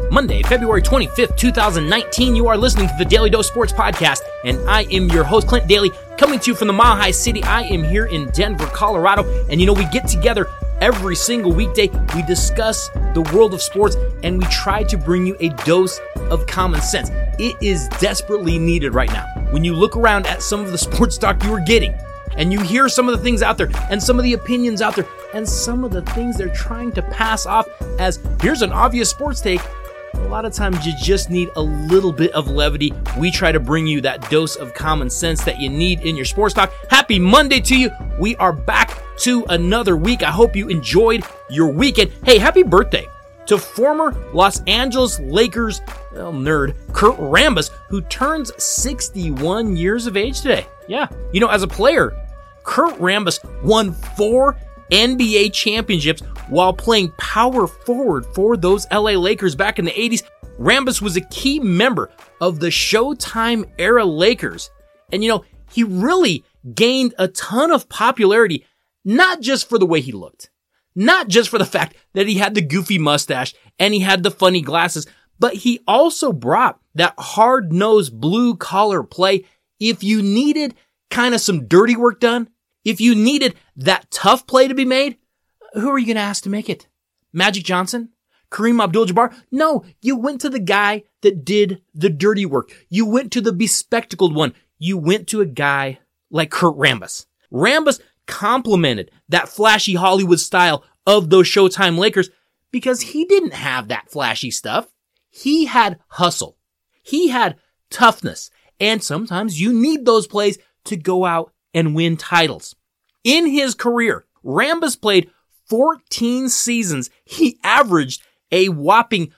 Monday, February 25th, 2019. You are listening to the Daily Dose Sports Podcast, and I am your host, Clint Daly, coming to you from the Mile High City. I am here in Denver, Colorado, and we get together every single weekday. We discuss the world of sports, and we try to bring you a dose of common sense. It is desperately needed right now. When you look around at some of the sports talk you are getting, and you hear some of the things out there, and some of the opinions out there, and some of the things they're trying to pass off as, here's an obvious sports take, a lot of times you just need a little bit of levity. We try to bring you that dose of common sense that you need in your sports talk. Happy Monday to you. We are back to another week. I hope you enjoyed your weekend. Hey, happy birthday to former Los Angeles Lakers nerd Kurt Rambis, who turns 61 years of age today. Yeah. As a player, Kurt Rambis won 4 NBA championships while playing power forward for those LA Lakers back in the 80s. Rambis was a key member of the Showtime era Lakers. And he really gained a ton of popularity, not just for the way he looked, not just for the fact that he had the goofy mustache and he had the funny glasses, but he also brought that hard-nosed blue-collar play. If you needed kind of some dirty work done, if you needed that tough play to be made, who are you going to ask to make it? Magic Johnson? Kareem Abdul-Jabbar? No, you went to the guy that did the dirty work. You went to the bespectacled one. You went to a guy like Kurt Rambis. Rambis complemented that flashy Hollywood style of those Showtime Lakers because he didn't have that flashy stuff. He had hustle. He had toughness. And sometimes you need those plays to go out and win titles. In his career, Rambis played 14 seasons. He averaged a whopping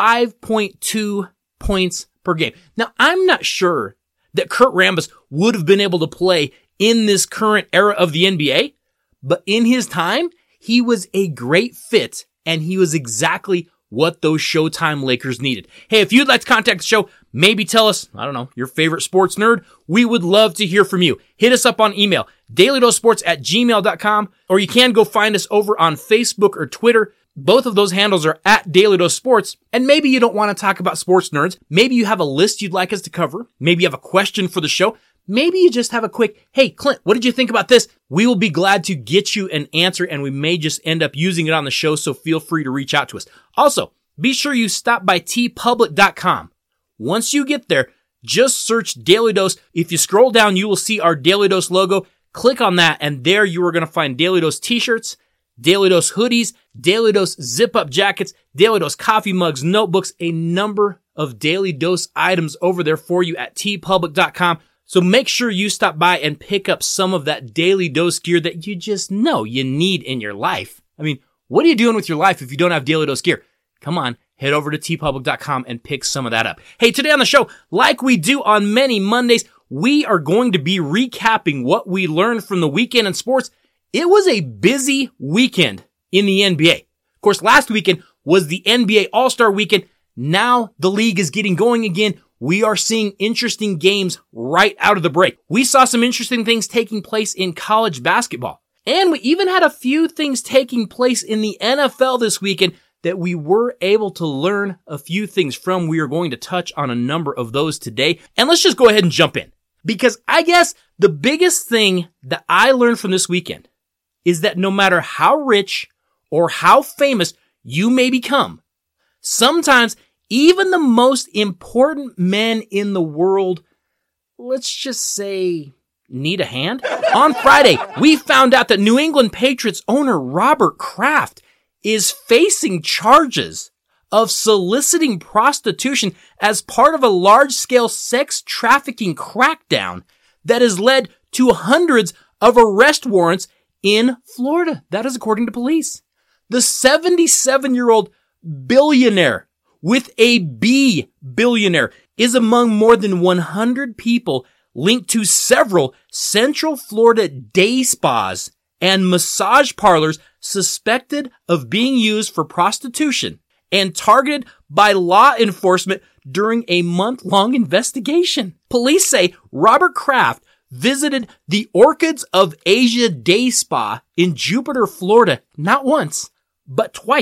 5.2 points per game. Now, I'm not sure that Kurt Rambis would have been able to play in this current era of the NBA, but in his time, he was a great fit, and he was exactly what those Showtime Lakers needed. Hey, if you'd like to contact the show, maybe tell us, your favorite sports nerd, we would love to hear from you. Hit us up on email, dailydosesports@gmail.com, or you can go find us over on Facebook or Twitter. Both of those handles are at Daily Dose Sports. And maybe you don't want to talk about sports nerds. Maybe you have a list you'd like us to cover. Maybe you have a question for the show. Maybe you just have a quick, hey, Clint, what did you think about this? We will be glad to get you an answer, and we may just end up using it on the show, so feel free to reach out to us. Also, be sure you stop by tpublic.com. Once you get there, just search Daily Dose. If you scroll down, you will see our Daily Dose logo. Click on that, and there you are going to find Daily Dose t-shirts, Daily Dose hoodies, Daily Dose zip-up jackets, Daily Dose coffee mugs, notebooks, a number of Daily Dose items over there for you at tpublic.com. So make sure you stop by and pick up some of that Daily Dose gear that you just know you need in your life. What are you doing with your life if you don't have Daily Dose gear? Come on, head over to tpublic.com and pick some of that up. Hey, today on the show, like we do on many Mondays, we are going to be recapping what we learned from the weekend in sports. It was a busy weekend in the NBA. Of course, last weekend was the NBA All-Star Weekend. Now the league is getting going again. We are seeing interesting games right out of the break. We saw some interesting things taking place in college basketball. And we even had a few things taking place in the NFL this weekend that we were able to learn a few things from. We are going to touch on a number of those today. And let's just go ahead and jump in. Because I guess the biggest thing that I learned from this weekend is that no matter how rich or how famous you may become, sometimes even the most important men in the world, let's just say, need a hand. On Friday, we found out that New England Patriots owner Robert Kraft is facing charges of soliciting prostitution as part of a large-scale sex trafficking crackdown that has led to hundreds of arrest warrants in Florida. That is according to police. The 77-year-old billionaire with a B, billionaire, is among more than 100 people linked to several Central Florida day spas and massage parlors suspected of being used for prostitution and targeted by law enforcement during a month-long investigation. Police say Robert Kraft visited the Orchids of Asia Day Spa in Jupiter, Florida, not once, but twice.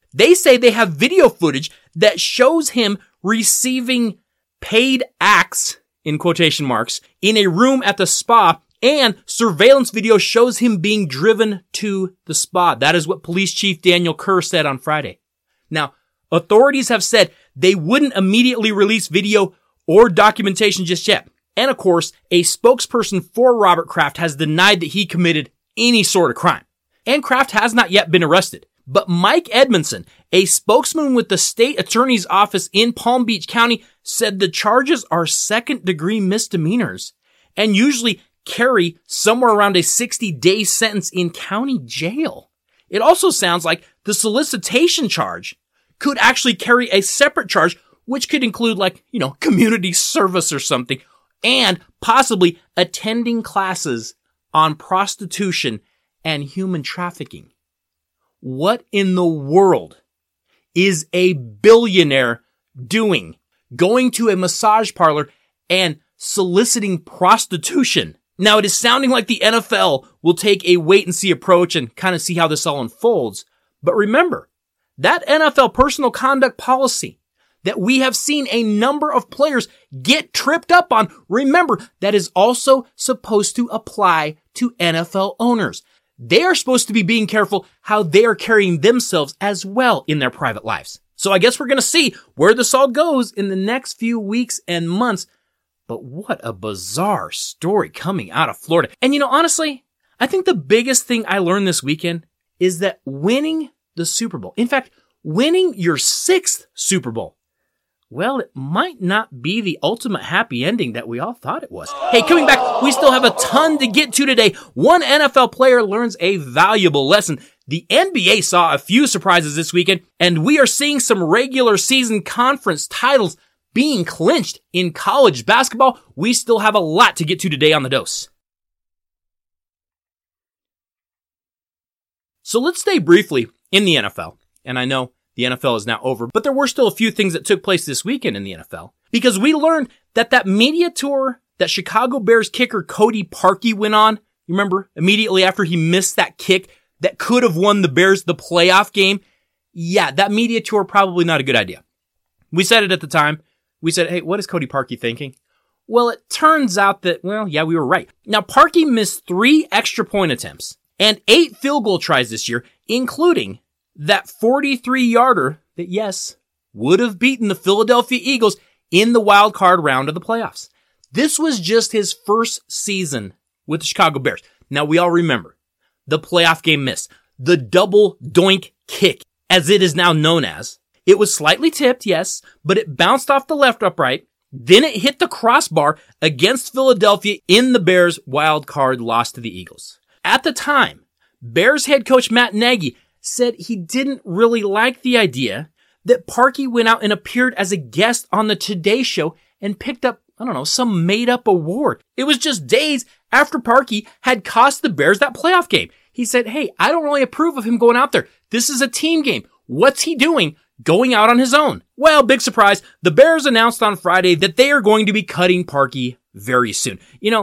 They say they have video footage that shows him receiving paid acts, in quotation marks, in a room at the spa, and surveillance video shows him being driven to the spa. That is what Police Chief Daniel Kerr said on Friday. Now, authorities have said they wouldn't immediately release video or documentation just yet. And of course, a spokesperson for Robert Kraft has denied that he committed any sort of crime. And Kraft has not yet been arrested. But Mike Edmondson, a spokesman with the state attorney's office in Palm Beach County, said the charges are second-degree misdemeanors and usually carry somewhere around a 60-day sentence in county jail. It also sounds like the solicitation charge could actually carry a separate charge, which could include community service or something, and possibly attending classes on prostitution and human trafficking. What in the world is a billionaire doing, going to a massage parlor and soliciting prostitution? Now, it is sounding like the NFL will take a wait-and-see approach and kind of see how this all unfolds. But remember, that NFL personal conduct policy that we have seen a number of players get tripped up on, remember, that is also supposed to apply to NFL owners. They are supposed to be being careful how they are carrying themselves as well in their private lives. So I guess we're going to see where this all goes in the next few weeks and months. But what a bizarre story coming out of Florida. And honestly, I think the biggest thing I learned this weekend is that winning the Super Bowl, in fact, winning your 6th Super Bowl, well, it might not be the ultimate happy ending that we all thought it was. Hey, coming back, we still have a ton to get to today. One NFL player learns a valuable lesson. The NBA saw a few surprises this weekend, and we are seeing some regular season conference titles being clinched in college basketball. We still have a lot to get to today on The Dose. So let's stay briefly in the NFL. And I know the NFL is now over, but there were still a few things that took place this weekend in the NFL. Because we learned that media tour that Chicago Bears kicker Cody Parkey went on, you remember, immediately after he missed that kick that could have won the Bears the playoff game. Yeah, that media tour, probably not a good idea. We said it at the time. We said, hey, what is Cody Parkey thinking? Well, it turns out that, we were right. Now, Parkey missed 3 extra point attempts and 8 field goal tries this year, including that 43-yarder that, yes, would have beaten the Philadelphia Eagles in the wild card round of the playoffs. This was just his first season with the Chicago Bears. Now, we all remember the playoff game miss, the double doink kick, as it is now known as. It was slightly tipped, yes, but it bounced off the left upright. Then it hit the crossbar against Philadelphia in the Bears' wild card loss to the Eagles. At the time, Bears head coach Matt Nagy said he didn't really like the idea that Parkey went out and appeared as a guest on the Today Show and picked up, some made-up award. It was just days after Parkey had cost the Bears that playoff game. He said, hey, I don't really approve of him going out there. This is a team game. What's he doing going out on his own? Well, big surprise. The Bears announced on Friday that they are going to be cutting Parkey very soon.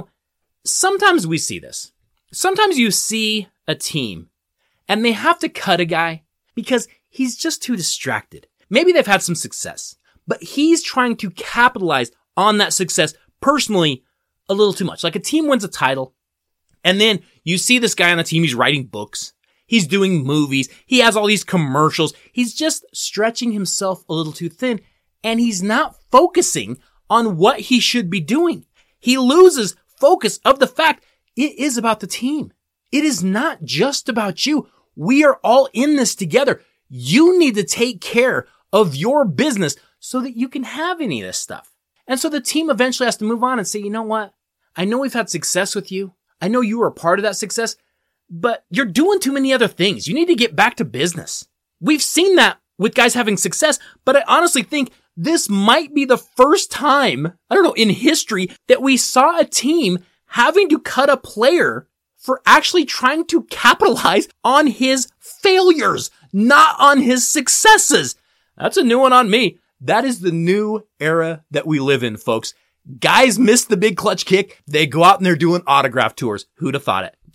Sometimes we see this. Sometimes you see a team and they have to cut a guy because he's just too distracted. Maybe they've had some success, but he's trying to capitalize on that success personally a little too much. Like a team wins a title, and then you see this guy on the team, he's writing books, he's doing movies, he has all these commercials, he's just stretching himself a little too thin, and he's not focusing on what he should be doing. He loses focus of the fact it is about the team. It is not just about you. We are all in this together. You need to take care of your business so that you can have any of this stuff. And so the team eventually has to move on and say, you know what? I know we've had success with you. I know you were a part of that success, but you're doing too many other things. You need to get back to business. We've seen that with guys having success, but I honestly think this might be the first time, in history that we saw a team having to cut a player for actually trying to capitalize on his failures, not on his successes. That's a new one on me. That is the new era that we live in, folks. Guys miss the big clutch kick. They go out and they're doing autograph tours. Who'd have thought it?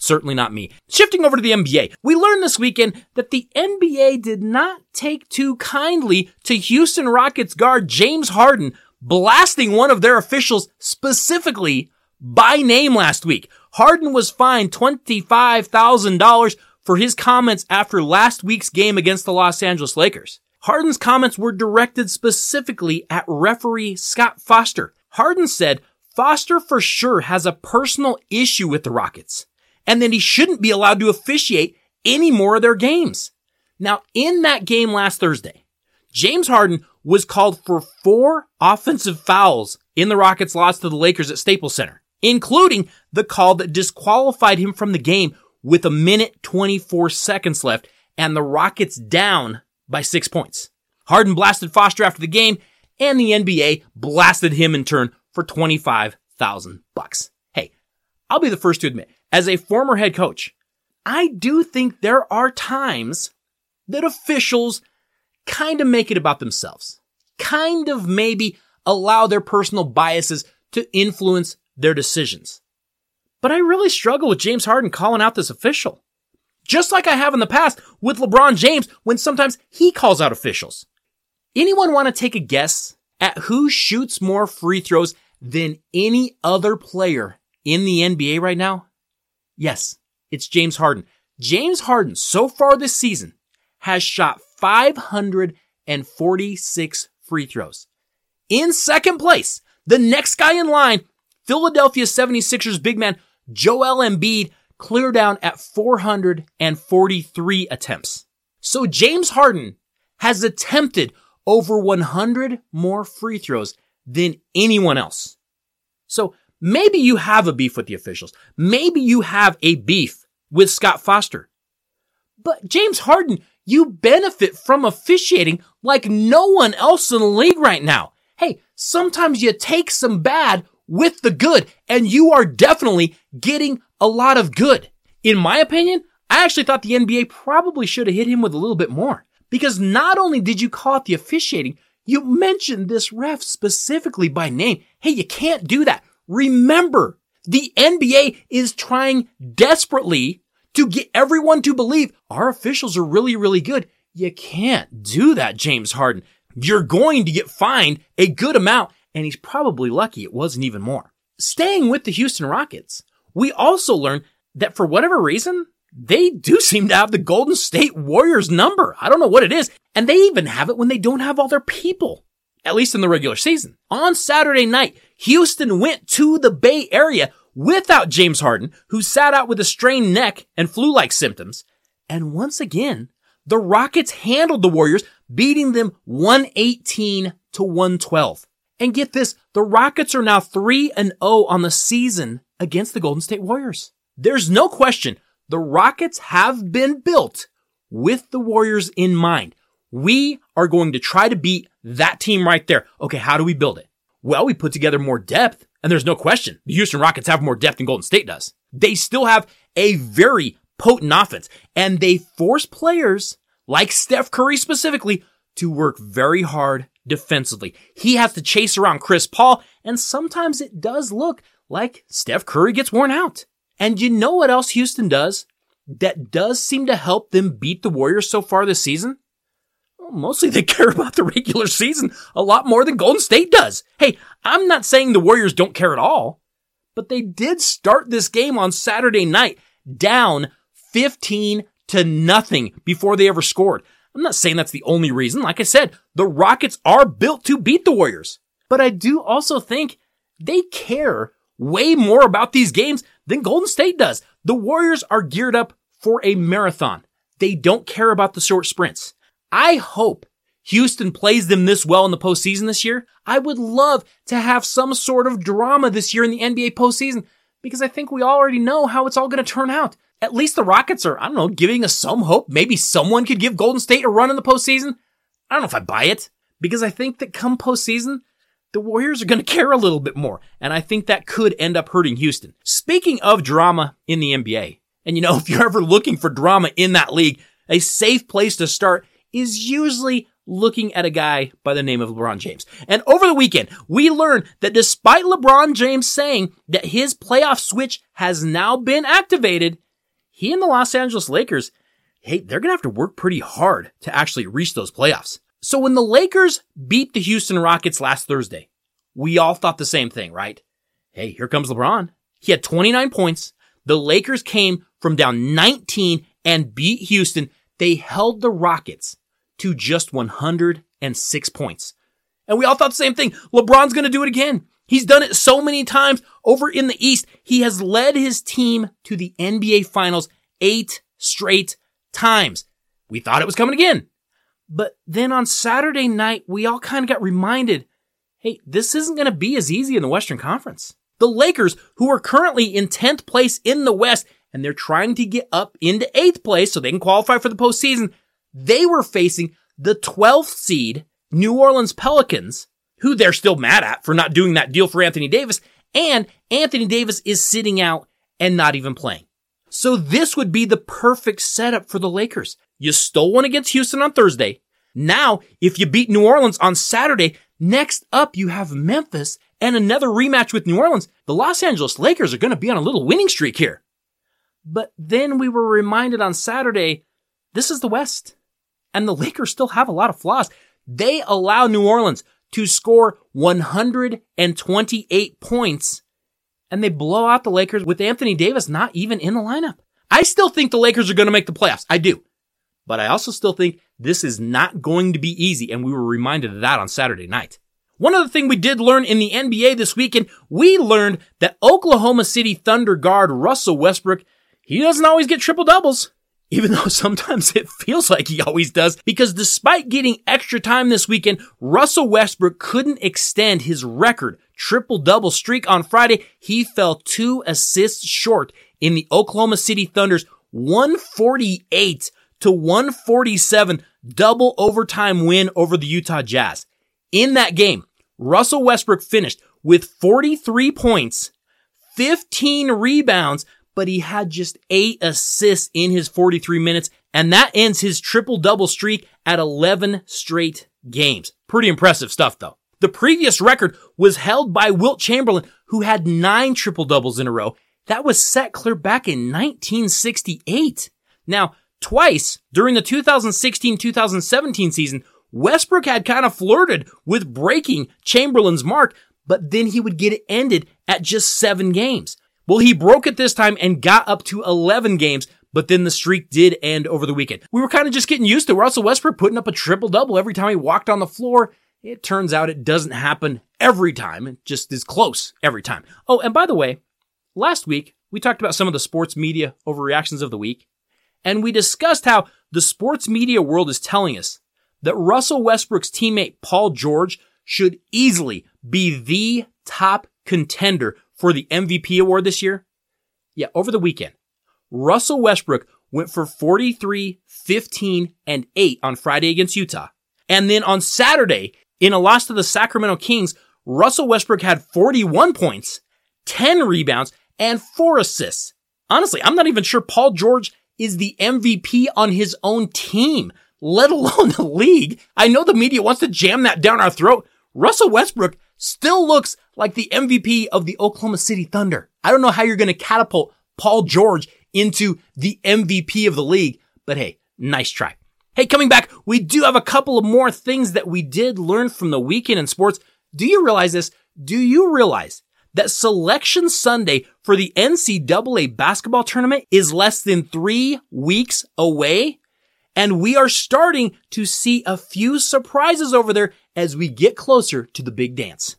certainly not me. Shifting over to the NBA, we learned this weekend that the NBA did not take too kindly to Houston Rockets guard James Harden blasting one of their officials specifically by name last week. Harden was fined $25,000 for his comments after last week's game against the Los Angeles Lakers. Harden's comments were directed specifically at referee Scott Foster. Harden said Foster for sure has a personal issue with the Rockets, and that he shouldn't be allowed to officiate any more of their games. Now, in that game last Thursday, James Harden was called for 4 offensive fouls in the Rockets' loss to the Lakers at Staples Center, including the call that disqualified him from the game with 1:24 seconds left and the Rockets down by 6 points. Harden blasted Foster after the game, and the NBA blasted him in turn for $25,000. Hey, I'll be the first to admit, as a former head coach, I do think there are times that officials kind of make it about themselves, kind of maybe allow their personal biases to influence their decisions. But I really struggle with James Harden calling out this official, just like I have in the past with LeBron James when sometimes he calls out officials. Anyone want to take a guess at who shoots more free throws than any other player in the NBA right now? Yes, it's James Harden. James Harden, so far this season, has shot 546 free throws. In second place, the next guy in line, Philadelphia 76ers big man Joel Embiid, cleared down at 443 attempts. So James Harden has attempted over 100 more free throws than anyone else. So maybe you have a beef with the officials. Maybe you have a beef with Scott Foster. But James Harden, you benefit from officiating like no one else in the league right now. Hey, sometimes you take some bad with the good, and you are definitely getting a lot of good. In my opinion, I actually thought the NBA probably should have hit him with a little bit more. Because not only did you call out the officiating, you mentioned this ref specifically by name. Hey, you can't do that. Remember, the NBA is trying desperately to get everyone to believe our officials are really, really good. You can't do that, James Harden. You're going to get fined a good amount, and he's probably lucky it wasn't even more. Staying with the Houston Rockets, we also learned that for whatever reason, they do seem to have the Golden State Warriors number. I don't know what it is. And they even have it when they don't have all their people, at least in the regular season. On Saturday night, Houston went to the Bay Area without James Harden, who sat out with a strained neck and flu-like symptoms. And once again, the Rockets handled the Warriors, beating them 118-112. And get this, the Rockets are now 3-0 on the season against the Golden State Warriors. There's no question the Rockets have been built with the Warriors in mind. We are going to try to beat that team right there. Okay, how do we build it? Well, we put together more depth, and there's no question the Houston Rockets have more depth than Golden State does. They still have a very potent offense, and they force players like Steph Curry specifically to work very hard defensively. He has to chase around Chris Paul, and sometimes it does look like Steph Curry gets worn out. And you know what else Houston does that does seem to help them beat the Warriors so far this season? Well, mostly they care about the regular season a lot more than Golden State does. Hey, I'm not saying the Warriors don't care at all, but they did start this game on Saturday night down 15-0 before they ever scored. I'm not saying that's the only reason. Like I said, the Rockets are built to beat the Warriors. But I do also think they care way more about these games than Golden State does. The Warriors are geared up for a marathon. They don't care about the short sprints. I hope Houston plays them this well in the postseason this year. I would love to have some sort of drama this year in the NBA postseason because I think we already know how it's all going to turn out. At least the Rockets are, giving us some hope. Maybe someone could give Golden State a run in the postseason. I don't know if I buy it because I think that come postseason, the Warriors are going to care a little bit more, and I think that could end up hurting Houston. Speaking of drama in the NBA, and if you're ever looking for drama in that league, a safe place to start is usually looking at a guy by the name of LeBron James. And over the weekend, we learned that despite LeBron James saying that his playoff switch has now been activated, he and the Los Angeles Lakers, hey, they're going to have to work pretty hard to actually reach those playoffs. So when the Lakers beat the Houston Rockets last Thursday, we all thought the same thing, right? Hey, here comes LeBron. He had 29 points. The Lakers came from down 19 and beat Houston. They held the Rockets to just 106 points. And we all thought the same thing. LeBron's going to do it again. He's done it so many times over in the East. He has led his team to the NBA Finals 8 straight times. We thought it was coming again. But then on Saturday night, we all kind of got reminded, hey, this isn't going to be as easy in the Western Conference. The Lakers, who are currently in 10th place in the West, and they're trying to get up into 8th place so they can qualify for the postseason, they were facing the 12th seed New Orleans Pelicans, who they're still mad at for not doing that deal for Anthony Davis, and Anthony Davis is sitting out and not even playing. So this would be the perfect setup for the Lakers. You stole one against Houston on Thursday. Now, if you beat New Orleans on Saturday, next up you have Memphis and another rematch with New Orleans. The Los Angeles Lakers are going to be on a little winning streak here. But then we were reminded on Saturday, this is the West, and the Lakers still have a lot of flaws. They allow New Orleans to score 128 points, and they blow out the Lakers with Anthony Davis not even in the lineup. I still think the Lakers are going to make the playoffs. I do. But I also still think this is not going to be easy, and we were reminded of that on Saturday night. One other thing we did learn in the NBA this weekend, we learned that Oklahoma City Thunder guard Russell Westbrook, he doesn't always get triple doubles, even though sometimes it feels like he always does, because despite getting extra time this weekend, Russell Westbrook couldn't extend his record triple-double streak on Friday. He fell 2 assists short in the Oklahoma City Thunder's 148-147 double overtime win over the Utah Jazz. In that game, Russell Westbrook finished with 43 points, 15 rebounds, but he had just 8 assists in his 43 minutes, and that ends his triple-double streak at 11 straight games. Pretty impressive stuff, though. The previous record was held by Wilt Chamberlain, who had 9 triple-doubles in a row. That was set clear back in 1968. Now, twice during the 2016-2017 season, Westbrook had kind of flirted with breaking Chamberlain's mark, but then he would get it ended at just 7 games. Well, he broke it this time and got up to 11 games, but then the streak did end over the weekend. We were kind of just getting used to Russell Westbrook putting up a triple-double every time he walked on the floor. It turns out it doesn't happen every time. It just is close every time. Oh, and by the way, last week, we talked about some of the sports media overreactions of the week, and we discussed how the sports media world is telling us that Russell Westbrook's teammate Paul George should easily be the top contender for the MVP award this year. Yeah, over the weekend, Russell Westbrook went for 43, 15, and 8 on Friday against Utah. And then on Saturday, in a loss to the Sacramento Kings, Russell Westbrook had 41 points, 10 rebounds, and 4 assists. Honestly, I'm not even sure Paul George is the MVP on his own team, let alone the league. I know the media wants to jam that down our throat. Russell Westbrook still looks like the MVP of the Oklahoma City Thunder. I don't know how you're going to catapult Paul George into the MVP of the league, but hey, nice try. Hey, coming back, we do have a couple of more things that we did learn from the weekend in sports. Do you realize this? Do you realize that Selection Sunday for the NCAA basketball tournament is less than 3 weeks away? And we are starting to see a few surprises over there as we get closer to the big dance.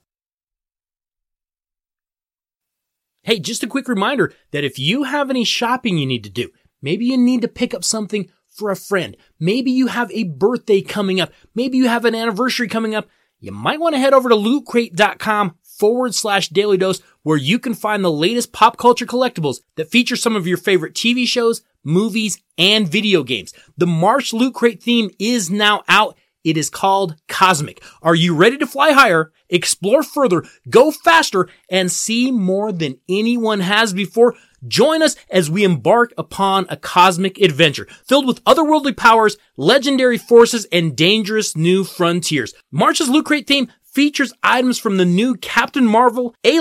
Hey, just a quick reminder that if you have any shopping you need to do, maybe you need to pick up something for a friend, maybe you have a birthday coming up, maybe you have an anniversary coming up, you might want to head over to lootcrate.com/Daily Dose, where you can find the latest pop culture collectibles that feature some of your favorite TV shows, movies, and video games. The March Loot Crate theme is now out. It is called Cosmic. Are you ready to fly higher, explore further, go faster, and see more than anyone has before? Join us as we embark upon a cosmic adventure filled with otherworldly powers, legendary forces, and dangerous new frontiers. March's Loot Crate theme features items from the new Captain Marvel, Alien,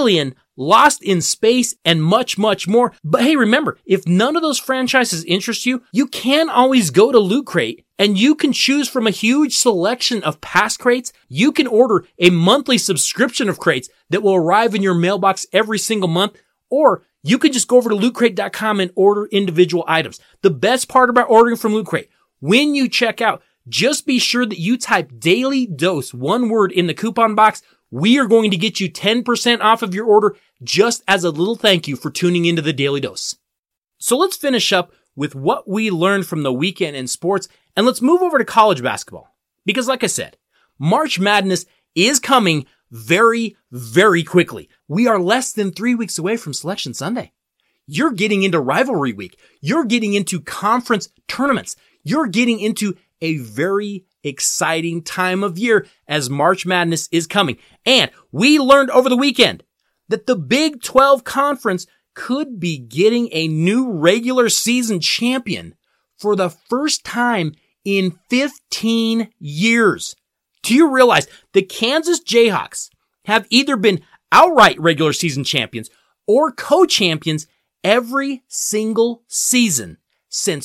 Lost in Space, and much, much more. But hey, remember, if none of those franchises interest you, you can always go to Loot Crate and you can choose from a huge selection of past crates. You can order a monthly subscription of crates that will arrive in your mailbox every single month, or you can just go over to lootcrate.com and order individual items. The best part about ordering from Loot Crate, when you check out, just be sure that you type Daily Dose, one word, in the coupon box. We are going to get you 10% off of your order just as a little thank you for tuning into the Daily Dose. So let's finish up with what we learned from the weekend in sports, and let's move over to college basketball. Because like I said, March Madness is coming very, very quickly. We are less than 3 weeks away from Selection Sunday. You're getting into rivalry week. You're getting into conference tournaments. You're getting into a very exciting time of year as March Madness is coming. And we learned over the weekend that the Big 12 Conference could be getting a new regular season champion for the first time in 15 years. Do you realize the Kansas Jayhawks have either been outright regular season champions or co-champions every single season since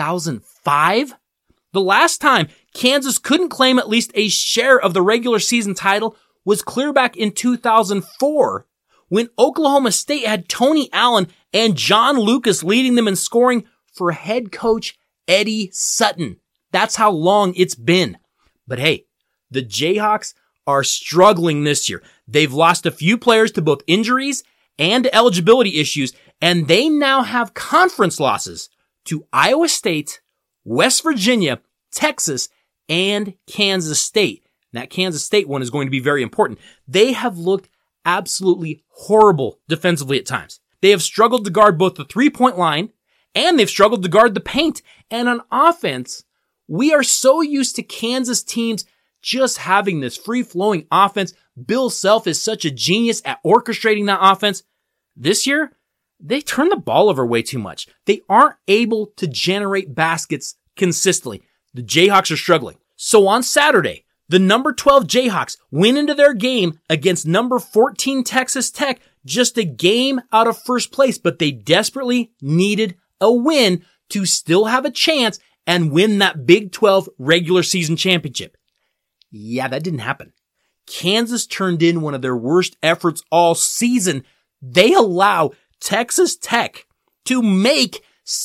2005? The last time Kansas couldn't claim at least a share of the regular season title was clear back in 2004 when Oklahoma State had Tony Allen and John Lucas leading them in scoring for head coach Eddie Sutton. That's how long it's been. But hey, the Jayhawks are struggling this year. They've lost a few players to both injuries and eligibility issues, and they now have conference losses to Iowa State, West Virginia, Texas, and Kansas State. That Kansas State one is going to be very important. They have looked absolutely horrible defensively at times. They have struggled to guard both the three-point line, and they've struggled to guard the paint. And on offense, we are so used to Kansas teams just having this free-flowing offense. Bill Self is such a genius at orchestrating that offense. This year, they turn the ball over way too much. They aren't able to generate baskets consistently. The Jayhawks are struggling. So on Saturday, the number 12 Jayhawks went into their game against number 14 Texas Tech, just a game out of first place, but they desperately needed a win to still have a chance and win that Big 12 regular season championship. Yeah, that didn't happen. Kansas turned in one of their worst efforts all season. They allow Texas Tech to make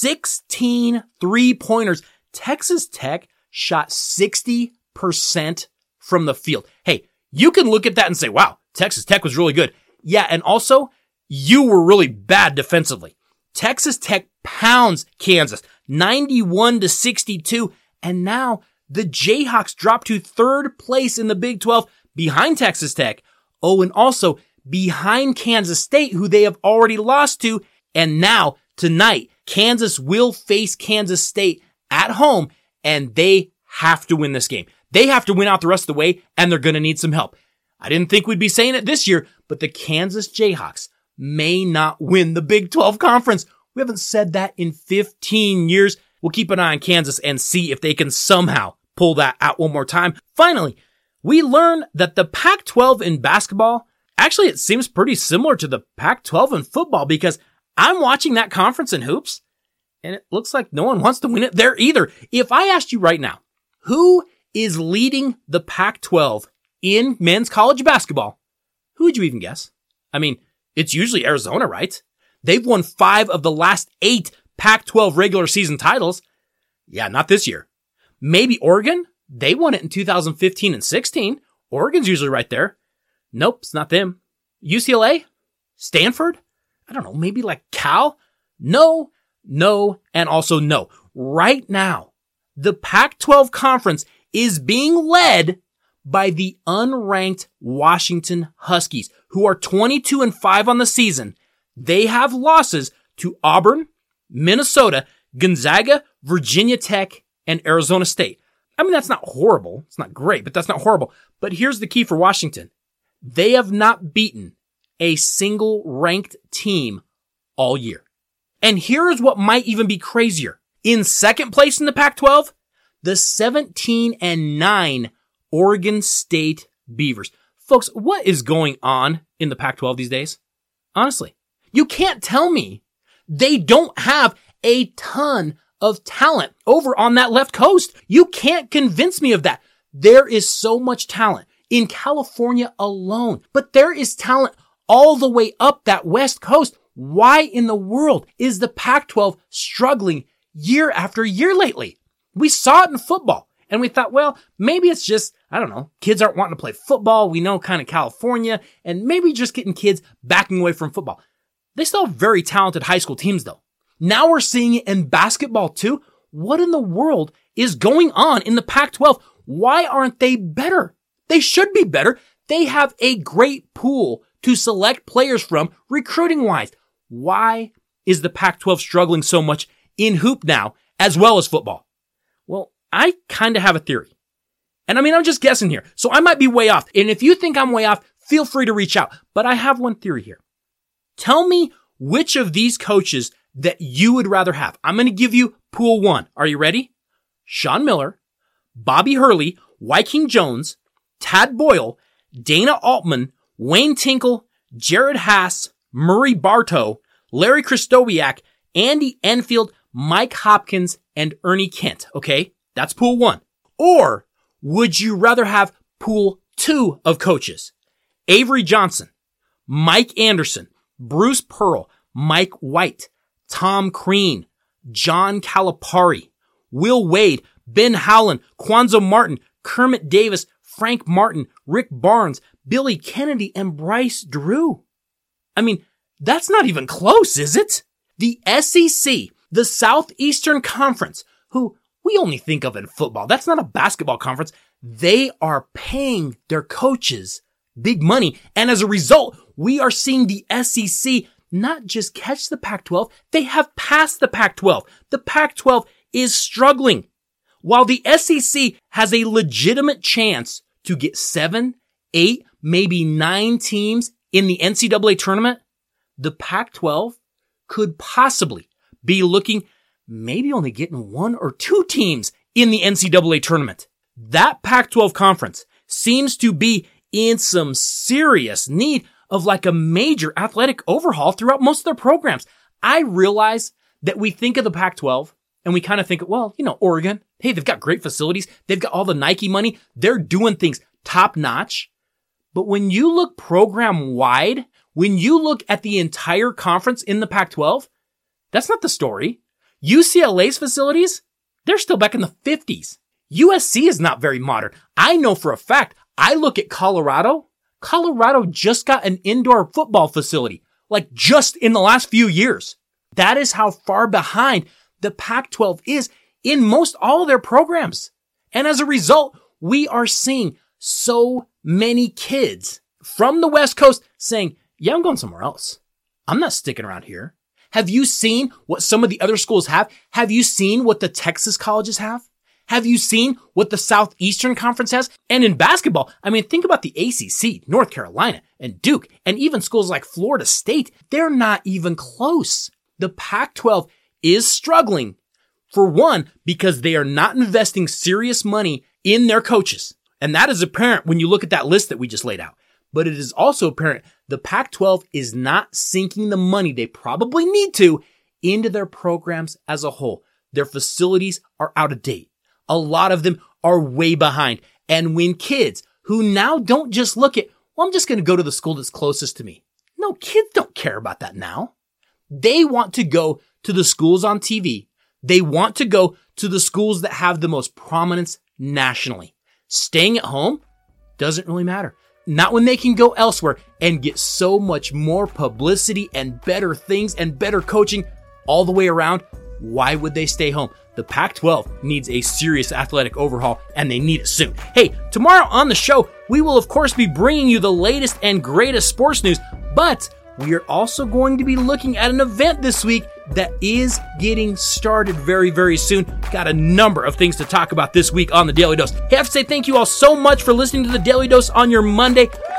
16 three-pointers. Texas Tech shot 60% from the field. Hey, you can look at that and say, wow, Texas Tech was really good. Yeah, and also, you were really bad defensively. Texas Tech pounds Kansas 91-62, and now the Jayhawks drop to third place in the Big 12 behind Texas Tech. Oh, and also behind Kansas State, who they have already lost to. And now, tonight, Kansas will face Kansas State at home, and they have to win this game. They have to win out the rest of the way, and they're going to need some help. I didn't think we'd be saying it this year, but the Kansas Jayhawks may not win the Big 12 Conference. We haven't said that in 15 years. We'll keep an eye on Kansas and see if they can somehow pull that out one more time. Finally, we learn that the Pac-12 in basketball, actually it seems pretty similar to the Pac-12 in football, because I'm watching that conference in hoops, and it looks like no one wants to win it there either. If I asked you right now, who is leading the Pac-12 in men's college basketball, who would you even guess? I mean, it's usually Arizona, right? They've won 5 of the last 8 Pac-12 regular season titles. Yeah, not this year. Maybe Oregon? They won it in 2015 and 16. Oregon's usually right there. Nope, it's not them. UCLA? Stanford? I don't know, maybe like Cal? No, and also no. Right now, the Pac-12 conference is being led by the unranked Washington Huskies, who are 22-5 on the season. They have losses to Auburn, Minnesota, Gonzaga, Virginia Tech, and Arizona State. I mean, that's not horrible. It's not great, but that's not horrible. But here's the key for Washington. They have not beaten a single ranked team all year. And here is what might even be crazier. In second place in the Pac-12, the 17-9 Oregon State Beavers. Folks, what is going on in the Pac-12 these days? Honestly, you can't tell me they don't have a ton of talent over on that left coast. You can't convince me of that. There is so much talent in California alone, but there is talent all the way up that west coast. Why in the world is the Pac-12 struggling year after year lately? We saw it in football and we thought, well, maybe it's just, I don't know, kids aren't wanting to play football. We know kind of California, and maybe just getting kids backing away from football. They still have very talented high school teams though. Now we're seeing it in basketball too. What in the world is going on in the Pac-12? Why aren't they better? They should be better. They have a great pool to select players from recruiting wise. Why is the Pac-12 struggling so much in hoop now as well as football? Well, I kind of have a theory. And I'm just guessing here, so I might be way off. And if you think I'm way off, feel free to reach out. But I have one theory here. Tell me which of these coaches that you would rather have. I'm going to give you pool one. Are you ready? Sean Miller, Bobby Hurley, Wyking Jones, Tad Boyle, Dana Altman, Wayne Tinkle, Jared Haas, Murray Bartow, Larry Krystkowiak, Andy Enfield, Mike Hopkins, and Ernie Kent. Okay, that's pool one. Or would you rather have pool two of coaches? Avery Johnson, Mike Anderson, Bruce Pearl, Mike White, Tom Crean, John Calipari, Will Wade, Ben Howland, Quanzo Martin, Kermit Davis, Frank Martin, Rick Barnes, Billy Kennedy, and Bryce Drew. That's not even close, is it? The SEC, the Southeastern Conference, who we only think of in football. That's not a basketball conference. They are paying their coaches big money. And as a result, we are seeing the SEC not just catch the Pac-12, they have passed the Pac-12. The Pac-12 is struggling. While the SEC has a legitimate chance to get 7, 8, maybe 9 teams in the NCAA tournament, the Pac-12 could possibly be looking maybe only getting 1 or 2 teams in the NCAA tournament. That Pac-12 conference seems to be in some serious need of like a major athletic overhaul throughout most of their programs. I realize that we think of the Pac-12 and we kind of think, well, Oregon, hey, they've got great facilities. They've got all the Nike money. They're doing things top notch. But when you look program wide, when you look at the entire conference in the Pac-12, that's not the story. UCLA's facilities, they're still back in the 50s. USC is not very modern. I know for a fact, I look at Colorado. Colorado just got an indoor football facility, like just in the last few years. That is how far behind the Pac-12 is in most all of their programs. And as a result, we are seeing so many kids from the West Coast saying, yeah, I'm going somewhere else. I'm not sticking around here. Have you seen what some of the other schools have? Have you seen what the Texas colleges have? Have you seen what the Southeastern Conference has? And in basketball, think about the ACC, North Carolina, and Duke, and even schools like Florida State. They're not even close. The Pac-12 is struggling, for one, because they are not investing serious money in their coaches. And that is apparent when you look at that list that we just laid out. But it is also apparent the Pac-12 is not sinking the money they probably need to into their programs as a whole. Their facilities are out of date. A lot of them are way behind. And when kids who now don't just look at, well, I'm just going to go to the school that's closest to me. No, kids don't care about that now. They want to go to the schools on TV. They want to go to the schools that have the most prominence nationally. Staying at home doesn't really matter. Not when they can go elsewhere and get so much more publicity and better things and better coaching all the way around. Why would they stay home? The Pac-12 needs a serious athletic overhaul, and they need it soon. Hey, tomorrow on the show, we will of course be bringing you the latest and greatest sports news, but we are also going to be looking at an event this week that is getting started very, very soon. Got a number of things to talk about this week on the Daily Dose. Hey, I have to say thank you all so much for listening to the Daily Dose on your Monday.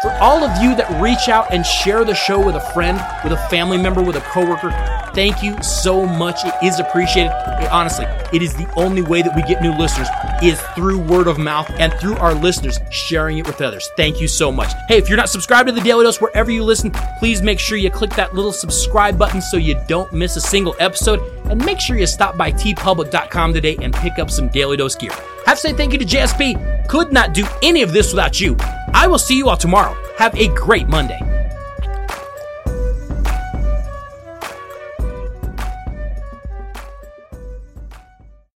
For all of you that reach out and share the show with a friend, with a family member, with a coworker, thank you so much. It is appreciated. Honestly, it is the only way that we get new listeners is through word of mouth and through our listeners sharing it with others. Thank you so much. Hey, if you're not subscribed to the Daily Dose wherever you listen, please make sure you click that little subscribe button so you don't miss a single episode. And make sure you stop by tpublic.com today and pick up some Daily Dose gear. Have to say thank you to JSP. Could not do any of this without you. I will see you all tomorrow. Have a great Monday.